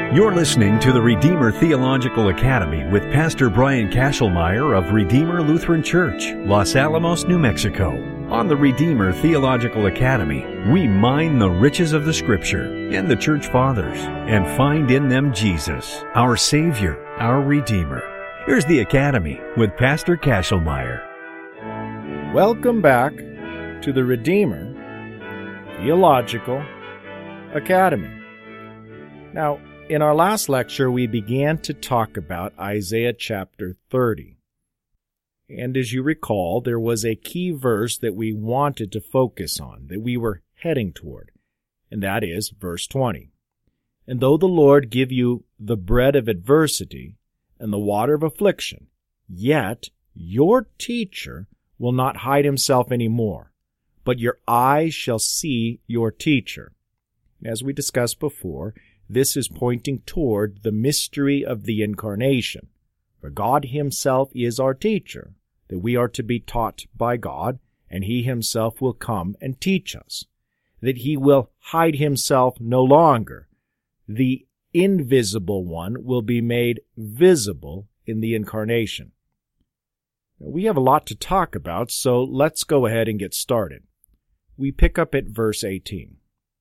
You're listening to the Redeemer Theological Academy with Pastor Brian Kashelmeyer of Redeemer Lutheran Church, Los Alamos, New Mexico. On the Redeemer Theological Academy, we mine the riches of the Scripture and the Church Fathers and find in them Jesus, our Savior, our Redeemer. Here's the Academy with Pastor Kashelmeyer. Welcome back to the Redeemer Theological Academy. Now, in our last lecture, we began to talk about Isaiah chapter 30. And as you recall, there was a key verse that we wanted to focus on, that we were heading toward, and that is verse 20. And though the Lord give you the bread of adversity and the water of affliction, yet your teacher will not hide himself any more, but your eyes shall see your teacher. As we discussed before, this is pointing toward the mystery of the Incarnation. For God Himself is our teacher, that we are to be taught by God, and He Himself will come and teach us. That He will hide Himself no longer. The invisible one will be made visible in the Incarnation. We have a lot to talk about, so let's go ahead and get started. We pick up at verse 18.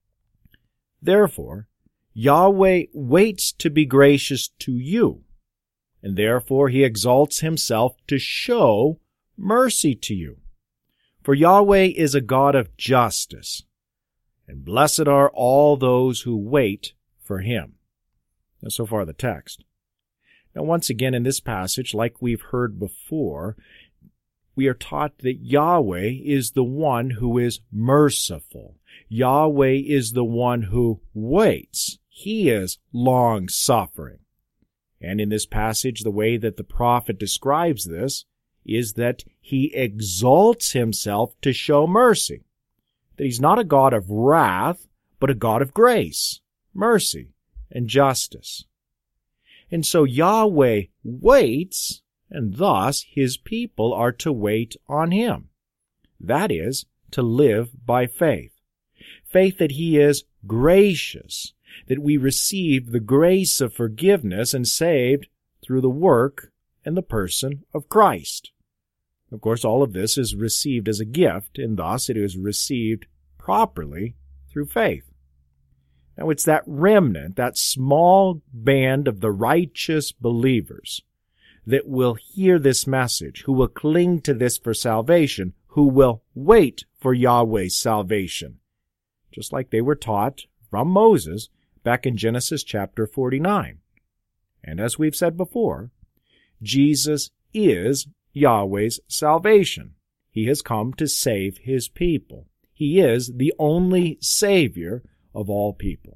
Therefore, Yahweh waits to be gracious to you, and therefore He exalts Himself to show mercy to you. For Yahweh is a God of justice, and blessed are all those who wait for Him. Now, so far the text. Now, once again in this passage, like we've heard before, we are taught that Yahweh is the one who is merciful. Yahweh is the one who waits. He is long-suffering. And in this passage, the way that the prophet describes this is that He exalts Himself to show mercy. That He's not a God of wrath, but a God of grace, mercy, and justice. And so Yahweh waits, and thus His people are to wait on Him. That is, to live by faith. Faith that He is gracious, that we receive the grace of forgiveness and saved through the work and the person of Christ. Of course, all of this is received as a gift, and thus it is received properly through faith. Now, it's that remnant, that small band of the righteous believers that will hear this message, who will cling to this for salvation, who will wait for Yahweh's salvation, just like they were taught from Moses back in Genesis chapter 49. And as we've said before, Jesus is Yahweh's salvation. He has come to save His people. He is the only Savior of all people.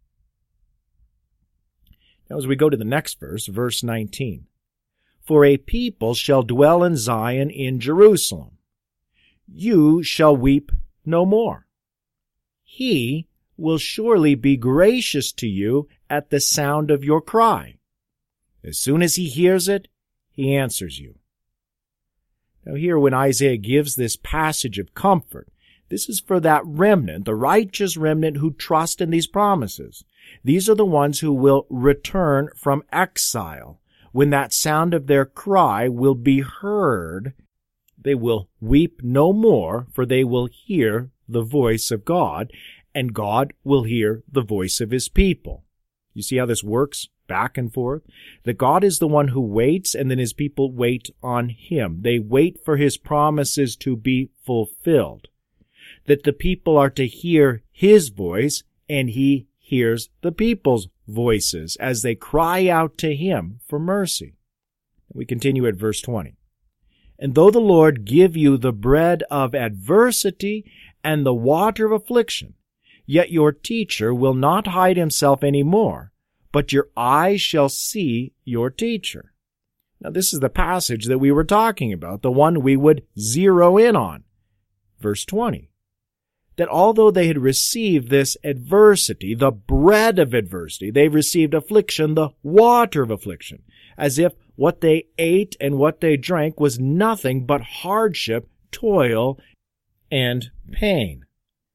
Now as we go to the next verse, verse 19. For a people shall dwell in Zion in Jerusalem. You shall weep no more. He will surely be gracious to you at the sound of your cry. As soon as He hears it, He answers you. Now here, when Isaiah gives this passage of comfort, this is for that remnant, the righteous remnant who trust in these promises. These are the ones who will return from exile. When that sound of their cry will be heard, they will weep no more, for they will hear the voice of God, and God will hear the voice of His people. You see how this works back and forth? That God is the one who waits, and then His people wait on Him. They wait for His promises to be fulfilled. That the people are to hear His voice, and He hears the people's voices as they cry out to Him for mercy. We continue at verse 20. And though the Lord give you the bread of adversity and the water of affliction, yet your teacher will not hide himself any more, but your eyes shall see your teacher. Now this is the passage that we were talking about, the one we would zero in on. Verse 20. That although they had received this adversity, the bread of adversity, they received affliction, the water of affliction, as if what they ate and what they drank was nothing but hardship, toil, and pain.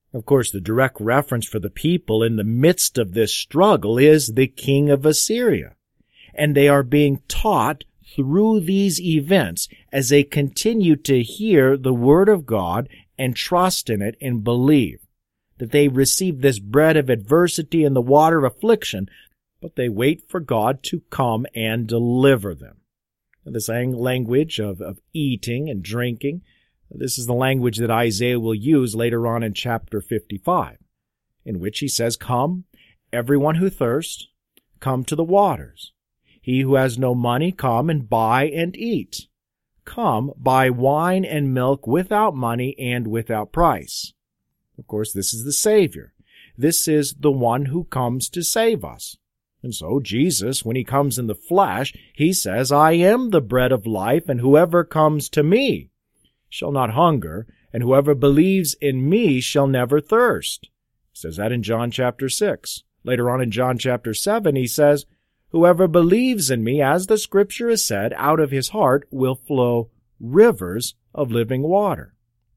Of course, the direct reference for the people in the midst of this struggle is the king of Assyria. And they are being taught through these events as they continue to hear the word of God and trust in it and believe that they receive this bread of adversity and the water of affliction, but they wait for God to come and deliver them. And this language of eating and drinking, this is the language that Isaiah will use later on in chapter 55, in which he says, "Come, everyone who thirsts, come to the waters. He who has no money, come and buy and eat. Come, buy wine and milk without money and without price." Of course, this is the Savior. This is the one who comes to save us. And so Jesus, when he comes in the flesh, he says, "I am the bread of life, and whoever comes to me shall not hunger, and whoever believes in me shall never thirst." He says that in John chapter 6. Later on in John chapter 7, he says, "Whoever believes in me, as the scripture has said, out of his heart will flow rivers of living water."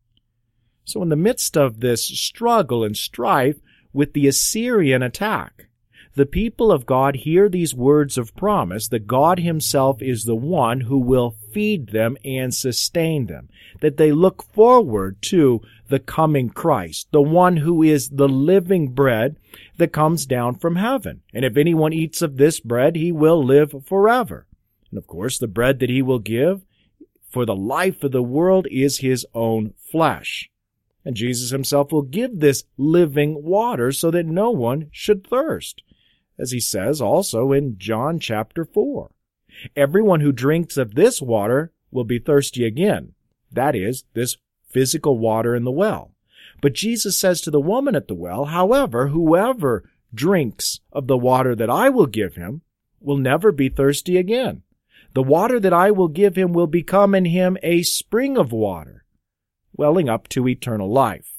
So in the midst of this struggle and strife with the Assyrian attack, the people of God hear these words of promise that God himself is the one who will feed them and sustain them, that they look forward to the coming Christ, the one who is the living bread that comes down from heaven. And if anyone eats of this bread, he will live forever. And of course, the bread that he will give for the life of the world is his own flesh. And Jesus himself will give this living water so that no one should thirst, as he says also in John chapter 4. "Everyone who drinks of this water will be thirsty again." That is, this physical water in the well. But Jesus says to the woman at the well, "However, whoever drinks of the water that I will give him will never be thirsty again. The water that I will give him will become in him a spring of water, welling up to eternal life."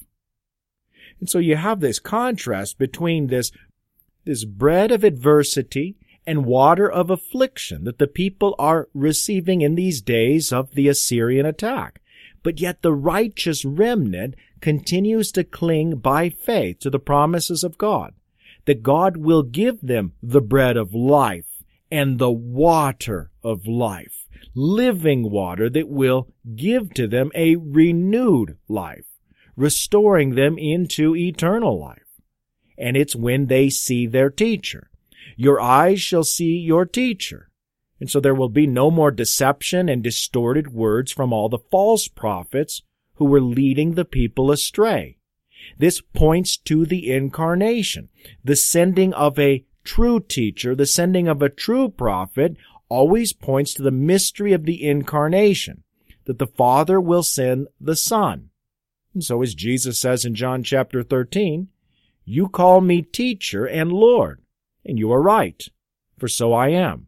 And so you have this contrast between this bread of adversity and water of affliction that the people are receiving in these days of the Assyrian attack. But yet the righteous remnant continues to cling by faith to the promises of God, that God will give them the bread of life and the water of life, living water that will give to them a renewed life, restoring them into eternal life. And it's when they see their teacher. "Your eyes shall see your teacher." And so there will be no more deception and distorted words from all the false prophets who were leading the people astray. This points to the incarnation, the sending of a true teacher, the sending of a true prophet always points to the mystery of the incarnation, that the Father will send the Son. And so as Jesus says in John chapter 13, "You call me teacher and Lord, and you are right, for so I am."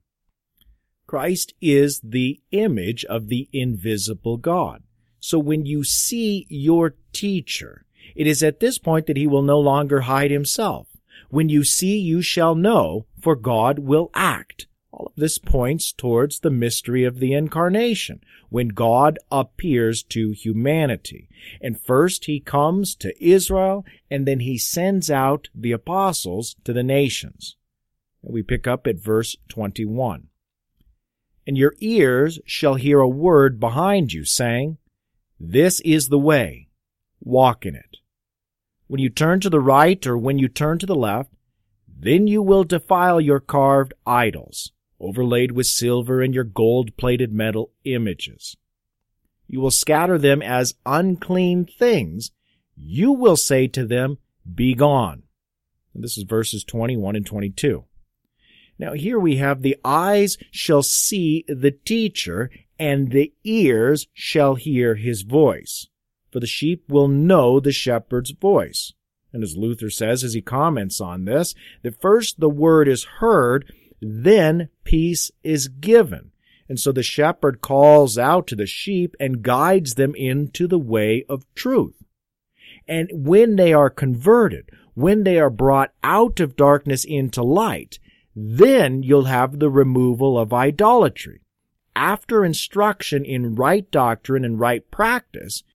Christ is the image of the invisible God. So when you see your teacher, it is at this point that he will no longer hide himself. When you see, you shall know, for God will act. All of this points towards the mystery of the incarnation, when God appears to humanity. And first he comes to Israel, and then he sends out the apostles to the nations. We pick up at verse 21. "And your ears shall hear a word behind you, saying, 'This is the way, walk in it.' When you turn to the right or when you turn to the left, then you will defile your carved idols, overlaid with silver and your gold-plated metal images. You will scatter them as unclean things. You will say to them, 'Be gone.'" And this is verses 21 and 22. Now here we have "the eyes shall see the teacher, and the ears shall hear his voice. For the sheep will know the shepherd's voice." And as Luther says, as he comments on this, that first the word is heard, then peace is given. And so the shepherd calls out to the sheep and guides them into the way of truth. And when they are converted, when they are brought out of darkness into light, then you'll have the removal of idolatry. After instruction in right doctrine and right practice,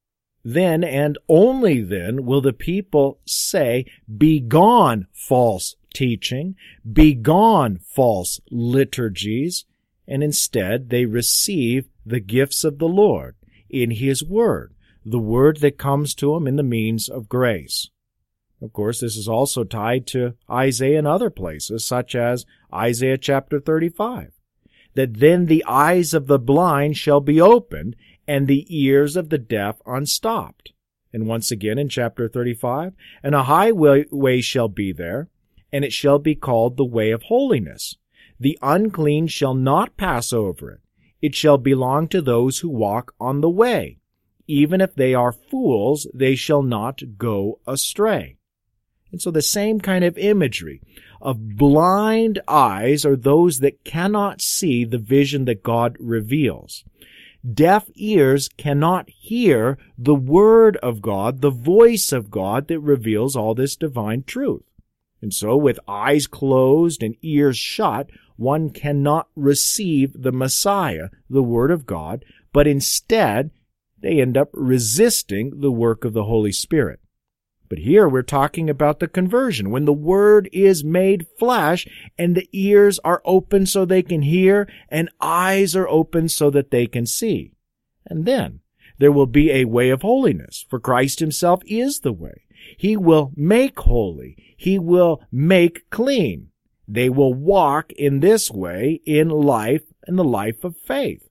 then and only then will the people say, "Begone, false teaching, begone, false liturgies," and instead they receive the gifts of the Lord in His Word, the Word that comes to them in the means of grace. Of course, this is also tied to Isaiah and other places, such as Isaiah chapter 35, that then the eyes of the blind shall be opened, and the ears of the deaf unstopped. And once again in chapter 35, and a highway shall be there, and it shall be called the way of holiness. The unclean shall not pass over it. It shall belong to those who walk on the way. Even if they are fools, they shall not go astray. And so the same kind of imagery of blind eyes are those that cannot see the vision that God reveals. Deaf ears cannot hear the Word of God, the voice of God that reveals all this divine truth. And so with eyes closed and ears shut, one cannot receive the Messiah, the Word of God, but instead they end up resisting the work of the Holy Spirit. But here we're talking about the conversion, when the Word is made flesh and the ears are open so they can hear and eyes are open so that they can see. And then there will be a way of holiness, for Christ Himself is the way. He will make holy. He will make clean. They will walk in this way in life and the life of faith.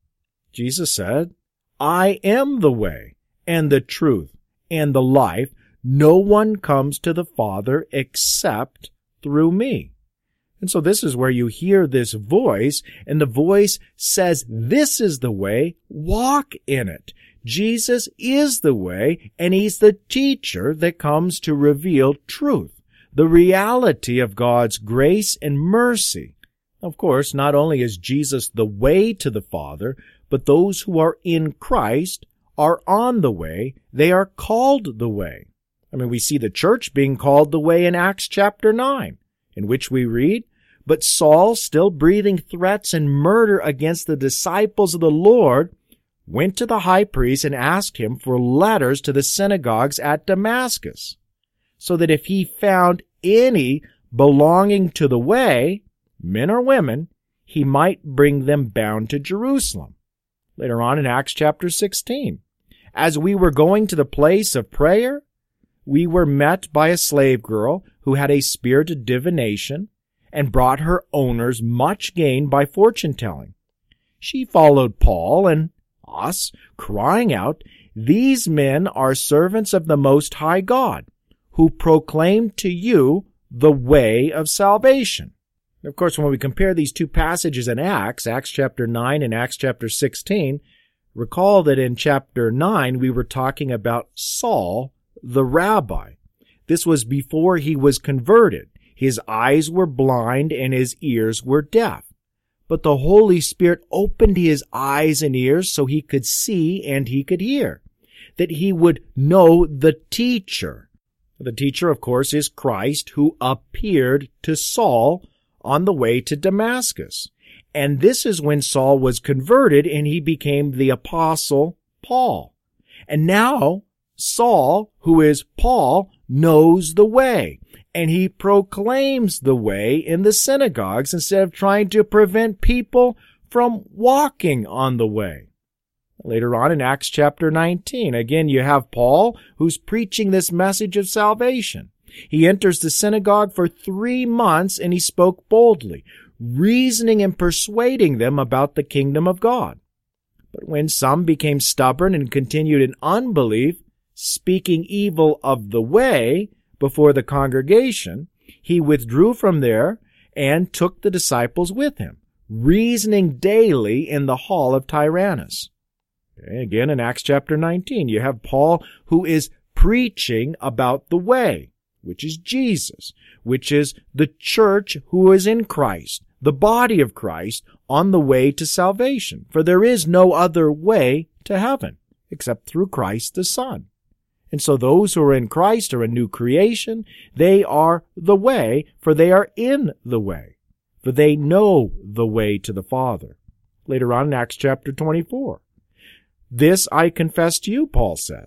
Jesus said, "I am the way and the truth and the life. No one comes to the Father except through me." And so this is where you hear this voice, and the voice says, "This is the way, walk in it." Jesus is the way, and He's the teacher that comes to reveal truth, the reality of God's grace and mercy. Of course, not only is Jesus the way to the Father, but those who are in Christ are on the way. They are called the way. I mean, we see the church being called the way in Acts chapter 9, in which we read, "But Saul, still breathing threats and murder against the disciples of the Lord, went to the high priest and asked him for letters to the synagogues at Damascus, so that if he found any belonging to the way, men or women, he might bring them bound to Jerusalem." Later on in Acts chapter 16, "As we were going to the place of prayer, we were met by a slave girl who had a spirit of divination and brought her owners much gain by fortune-telling. She followed Paul and us, crying out, 'These men are servants of the Most High God, who proclaim to you the way of salvation.'" Of course, when we compare these two passages in Acts, Acts chapter 9 and Acts chapter 16, recall that in chapter 9 we were talking about Saul, the rabbi. This was before he was converted. His eyes were blind and his ears were deaf. But the Holy Spirit opened his eyes and ears so he could see and he could hear, that he would know the teacher. The teacher, of course, is Christ, who appeared to Saul on the way to Damascus. And this is when Saul was converted and he became the apostle Paul. And now Saul, who is Paul, knows the way, and he proclaims the way in the synagogues instead of trying to prevent people from walking on the way. Later on in Acts chapter 19, again you have Paul, who's preaching this message of salvation. He enters the synagogue for 3 months and he spoke boldly, reasoning and persuading them about the kingdom of God. But when some became stubborn and continued in unbelief, speaking evil of the way before the congregation, he withdrew from there and took the disciples with him, reasoning daily in the hall of Tyrannus. Again, in Acts chapter 19, you have Paul who is preaching about the way, which is Jesus, which is the church who is in Christ, the body of Christ, on the way to salvation. For there is no other way to heaven except through Christ the Son. And so those who are in Christ are a new creation. They are the way, for they are in the way, for they know the way to the Father. Later on in Acts chapter 24. "This I confess to you," Paul says,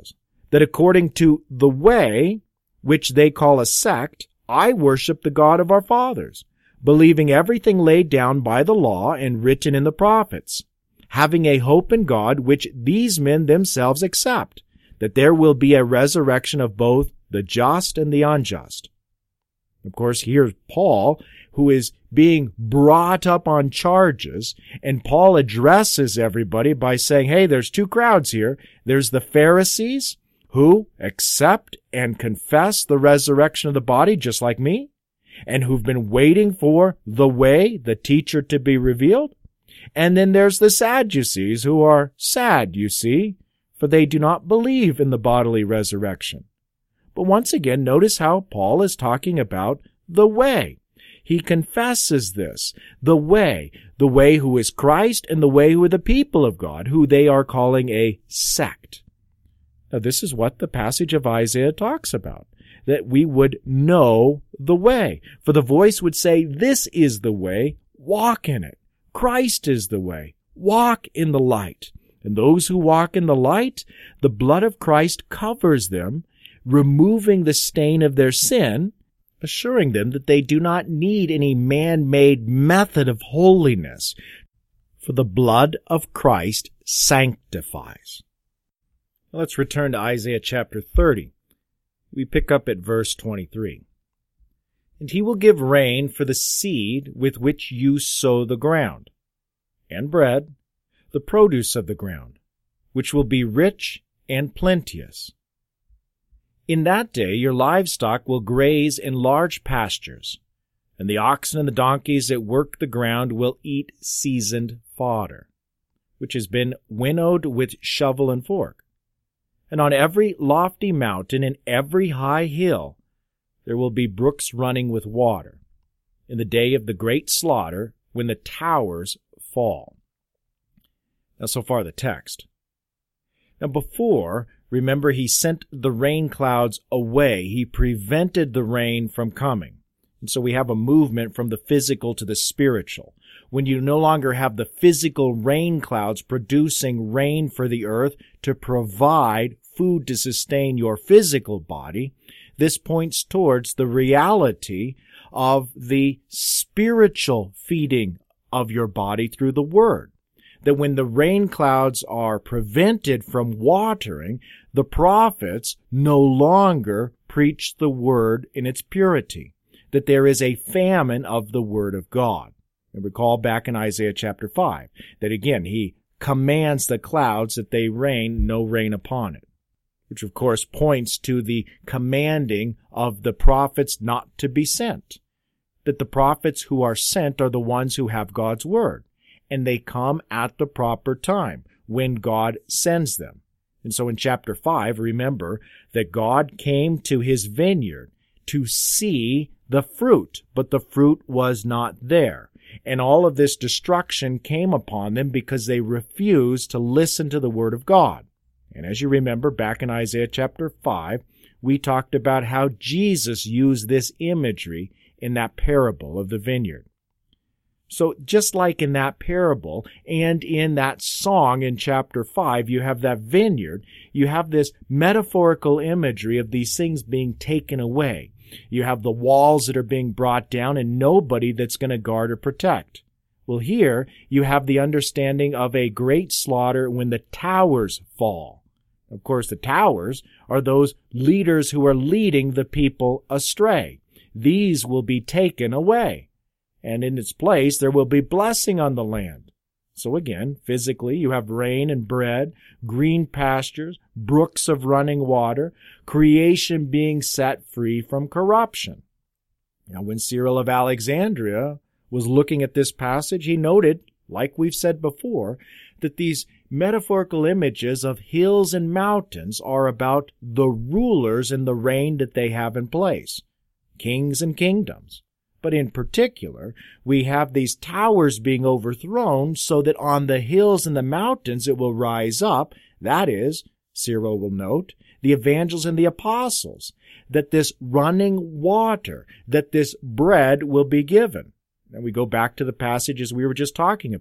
that according to the way, which they call a sect, I worship the God of our fathers, believing everything laid down by the law and written in the prophets, having a hope in God which these men themselves accept, that there will be a resurrection of both the just and the unjust. Of course, here's Paul, who is being brought up on charges, and Paul addresses everybody by saying, hey, there's two crowds here. There's the Pharisees, who accept and confess the resurrection of the body, just like me, and who've been waiting for the way, the teacher, to be revealed. And then there's the Sadducees, who are sad, you see, for they do not believe in the bodily resurrection. But once again, notice how Paul is talking about the way. He confesses this, the way who is Christ and the way who are the people of God, who they are calling a sect. Now, this is what the passage of Isaiah talks about, that we would know the way. For the voice would say, this is the way, walk in it. Christ is the way, walk in the light. And those who walk in the light, the blood of Christ covers them, removing the stain of their sin, assuring them that they do not need any man-made method of holiness, for the blood of Christ sanctifies. Let's return to Isaiah chapter 30. We pick up at verse 23. And he will give rain for the seed with which you sow the ground, and bread, the produce of the ground, which will be rich and plenteous. In that day your livestock will graze in large pastures, and the oxen and the donkeys that work the ground will eat seasoned fodder, which has been winnowed with shovel and fork. And on every lofty mountain and every high hill there will be brooks running with water, in the day of the great slaughter, when the towers fall. Now, so far the text. Now before, remember, he sent the rain clouds away. He prevented the rain from coming. And so we have a movement from the physical to the spiritual. When you no longer have the physical rain clouds producing rain for the earth to provide food to sustain your physical body, this points towards the reality of the spiritual feeding of your body through the Word. That when the rain clouds are prevented from watering, the prophets no longer preach the Word in its purity. That there is a famine of the Word of God. And recall back in Isaiah chapter 5, that again, he commands the clouds that they rain, no rain upon it. Which of course points to the commanding of the prophets not to be sent. That the prophets who are sent are the ones who have God's Word. And they come at the proper time, when God sends them. And so in chapter 5, remember that God came to his vineyard to see the fruit, but the fruit was not there. And all of this destruction came upon them because they refused to listen to the Word of God. And as you remember, back in Isaiah chapter 5, we talked about how Jesus used this imagery in that parable of the vineyard. So just like in that parable and in that song in chapter 5, you have that vineyard, you have this metaphorical imagery of these things being taken away. You have the walls that are being brought down and nobody that's going to guard or protect. Well, here you have the understanding of a great slaughter when the towers fall. Of course, the towers are those leaders who are leading the people astray. These will be taken away, and in its place there will be blessing on the land. So again, physically, you have rain and bread, green pastures, brooks of running water, creation being set free from corruption. Now, when Cyril of Alexandria was looking at this passage, he noted, like we've said before, that these metaphorical images of hills and mountains are about the rulers and the reign that they have in place, kings and kingdoms. But in particular, we have these towers being overthrown so that on the hills and the mountains it will rise up, that is, Cyril will note, the evangelists and the apostles, that this running water, that this bread will be given. And we go back to the passages we were just talking about,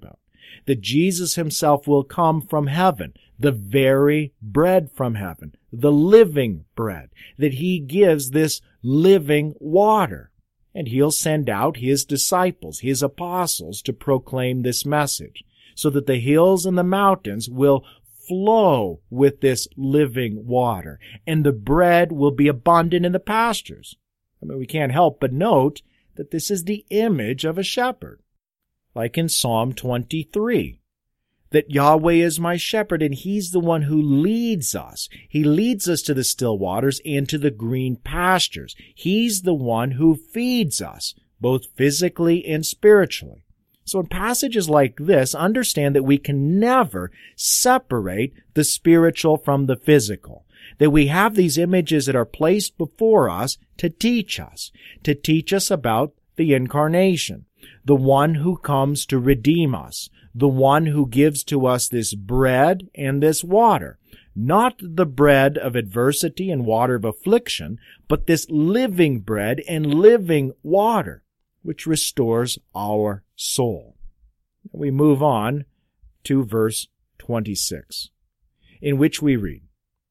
that Jesus himself will come from heaven, the very bread from heaven, the living bread, that he gives this living water. And he'll send out his disciples, his apostles, to proclaim this message, so that the hills and the mountains will flow with this living water, and the bread will be abundant in the pastures. I mean, we can't help but note that this is the image of a shepherd, like in Psalm 23, that Yahweh is my shepherd, and he's the one who leads us. He leads us to the still waters and to the green pastures. He's the one who feeds us, both physically and spiritually. So in passages like this, understand that we can never separate the spiritual from the physical, that we have these images that are placed before us to teach us about the incarnation, the one who comes to redeem us, the one who gives to us this bread and this water, not the bread of adversity and water of affliction, but this living bread and living water, which restores our soul. We move on to verse 26, in which we read,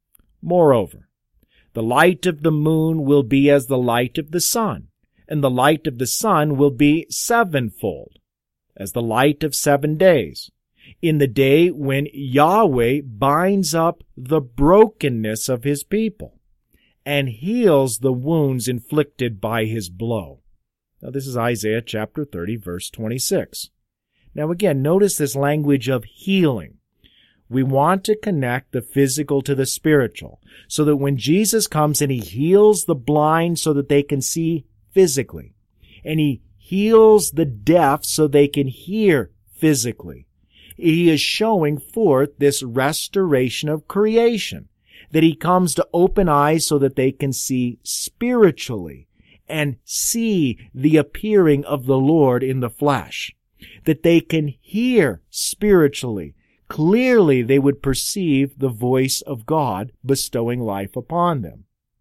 Moreover, the light of the moon will be as the light of the sun, and the light of the sun will be sevenfold, as the light of 7 days, in the day when Yahweh binds up the brokenness of his people and heals the wounds inflicted by his blow. Now, this is Isaiah chapter 30, verse 26. Now, again, notice this language of healing. We want to connect the physical to the spiritual, so that when Jesus comes and he heals the blind so that they can see physically, and he heals the deaf so they can hear physically, he is showing forth this restoration of creation, that he comes to open eyes so that they can see spiritually, and see the appearing of the Lord in the flesh, that they can hear spiritually. Clearly they would perceive the voice of God bestowing life upon them.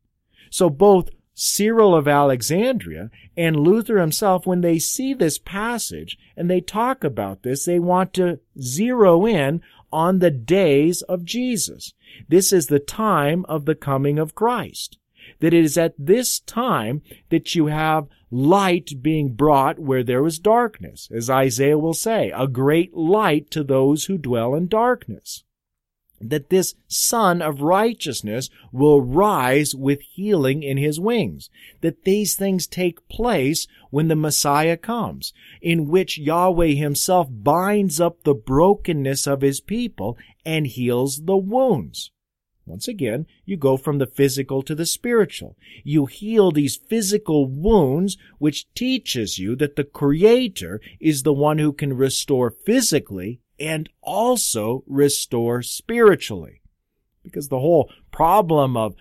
So both Cyril of Alexandria and Luther himself, when they see this passage and they talk about this, they want to zero in on the days of Jesus. This is the time of the coming of Christ. That it is at this time that you have light being brought where there was darkness, as Isaiah will say, a great light to those who dwell in darkness. That this Son of Righteousness will rise with healing in his wings. That these things take place when the Messiah comes, in which Yahweh himself binds up the brokenness of his people and heals the wounds. Once again, you go from the physical to the spiritual. You heal these physical wounds, which teaches you that the Creator is the one who can restore physically and also restore spiritually. Because the whole problem of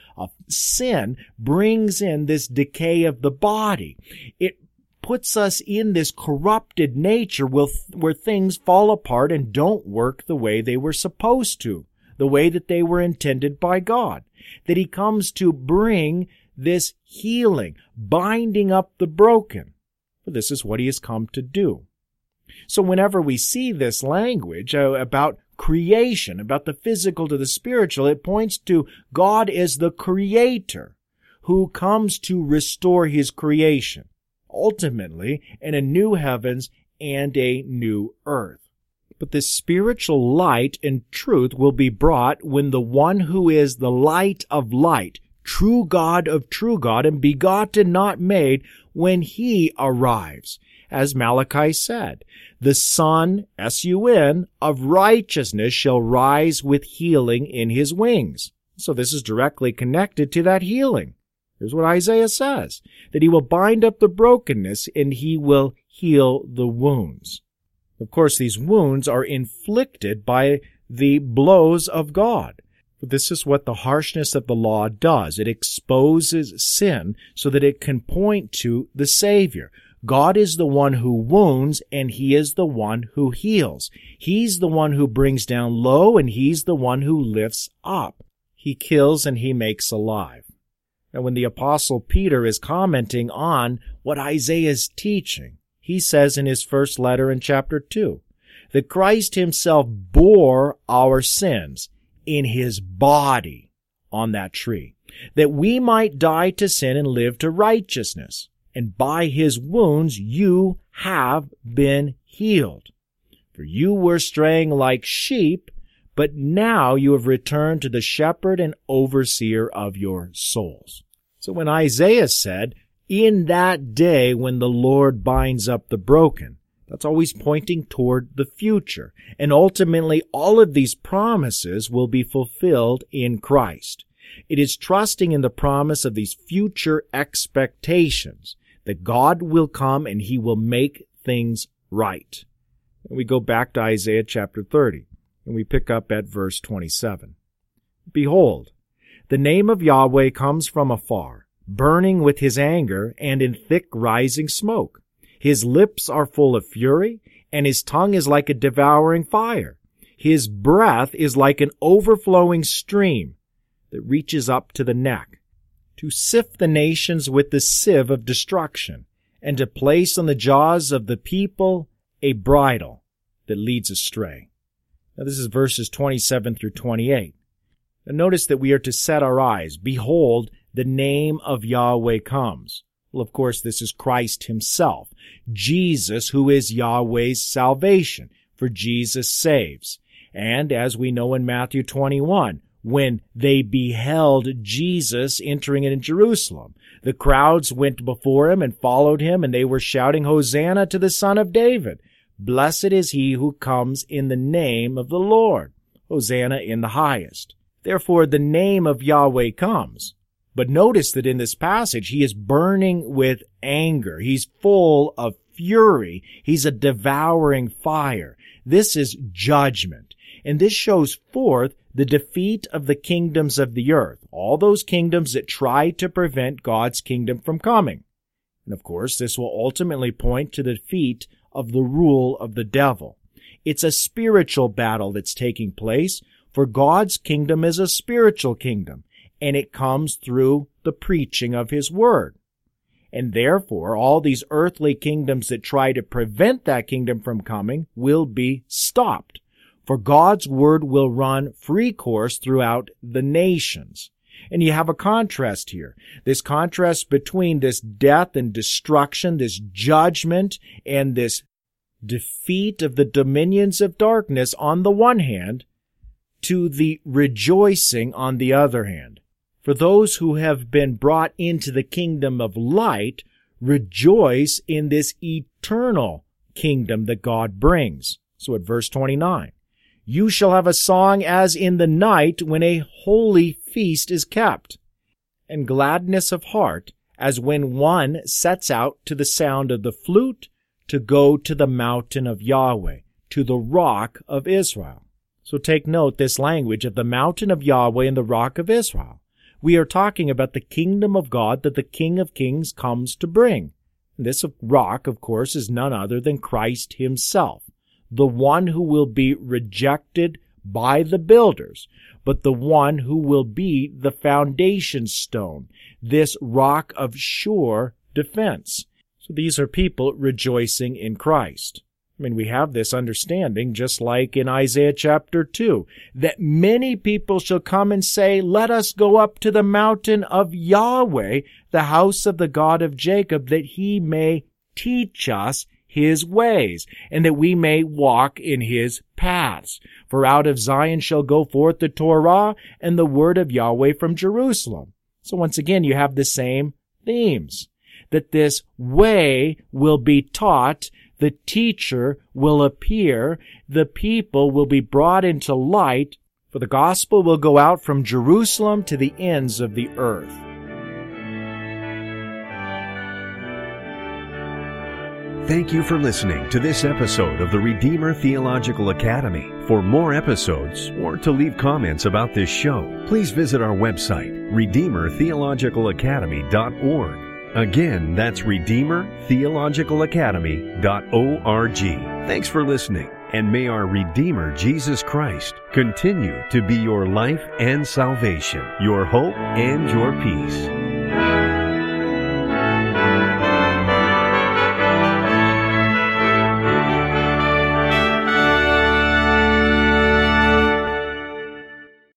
sin brings in this decay of the body. It puts us in this corrupted nature where things fall apart and don't work the way they were supposed to, the way that they were intended by God. That he comes to bring this healing, binding up the broken. For this is what he has come to do. So whenever we see this language about creation, about the physical to the spiritual, it points to God as the Creator who comes to restore his creation, ultimately in a new heavens and a new earth. But this spiritual light and truth will be brought when the one who is the light of light, true God of true God, and begotten, not made, when he arrives. As Malachi said, the Son, S-U-N, of righteousness shall rise with healing in his wings. So this is directly connected to that healing. Here's what Isaiah says, that he will bind up the brokenness and he will heal the wounds. Of course, these wounds are inflicted by the blows of God. This is what the harshness of the law does. It exposes sin so that it can point to the Savior. God is the one who wounds, and he is the one who heals. He's the one who brings down low, and he's the one who lifts up. He kills and he makes alive. Now, when the Apostle Peter is commenting on what Isaiah is teaching, he says in his first letter in chapter 2, that Christ himself bore our sins in his body on that tree, that we might die to sin and live to righteousness. And by his wounds you have been healed. For you were straying like sheep, but now you have returned to the shepherd and overseer of your souls. So when Isaiah said, in that day when the Lord binds up the broken, that's always pointing toward the future. And ultimately, all of these promises will be fulfilled in Christ. It is trusting in the promise of these future expectations that God will come and he will make things right. And we go back to Isaiah chapter 30, and we pick up at verse 27. Behold, the name of Yahweh comes from afar, burning with his anger and in thick rising smoke. His lips are full of fury, and his tongue is like a devouring fire. His breath is like an overflowing stream that reaches up to the neck, to sift the nations with the sieve of destruction, and to place on the jaws of the people a bridle that leads astray. Now this is verses 27 through 28. Now notice that we are to set our eyes. Behold, the name of Yahweh comes. Well, of course, this is Christ himself, Jesus, who is Yahweh's salvation, for Jesus saves. And as we know in Matthew 21, when they beheld Jesus entering in Jerusalem, the crowds went before him and followed him, and they were shouting, Hosanna to the Son of David. Blessed is he who comes in the name of the Lord. Hosanna in the highest. Therefore, the name of Yahweh comes. But notice that in this passage, he is burning with anger. He's full of fury. He's a devouring fire. This is judgment. And this shows forth the defeat of the kingdoms of the earth, all those kingdoms that try to prevent God's kingdom from coming. And of course, this will ultimately point to the defeat of the rule of the devil. It's a spiritual battle that's taking place, for God's kingdom is a spiritual kingdom, and it comes through the preaching of his word. And therefore, all these earthly kingdoms that try to prevent that kingdom from coming will be stopped. For God's word will run free course throughout the nations. And you have a contrast here. This contrast between this death and destruction, this judgment, and this defeat of the dominions of darkness on the one hand, to the rejoicing on the other hand. For those who have been brought into the kingdom of light rejoice in this eternal kingdom that God brings. So at verse 29, you shall have a song as in the night when a holy feast is kept, and gladness of heart as when one sets out to the sound of the flute to go to the mountain of Yahweh, to the rock of Israel. So take note this language of the mountain of Yahweh and the rock of Israel. We are talking about the kingdom of God that the King of Kings comes to bring. This rock, of course, is none other than Christ himself, the one who will be rejected by the builders, but the one who will be the foundation stone, this rock of sure defense. So these are people rejoicing in Christ. I mean, we have this understanding, just like in Isaiah chapter 2, that many people shall come and say, let us go up to the mountain of Yahweh, the house of the God of Jacob, that he may teach us his ways, and that we may walk in his paths. For out of Zion shall go forth the Torah and the word of Yahweh from Jerusalem. So once again, you have the same themes, that this way will be taught, the teacher will appear, the people will be brought into light, for the gospel will go out from Jerusalem to the ends of the earth. Thank you for listening to this episode of the Redeemer Theological Academy. For more episodes or to leave comments about this show, please visit our website, RedeemerTheologicalAcademy.org. Again, that's RedeemerTheologicalAcademy.org. Thanks for listening, and may our Redeemer Jesus Christ continue to be your life and salvation, your hope and your peace.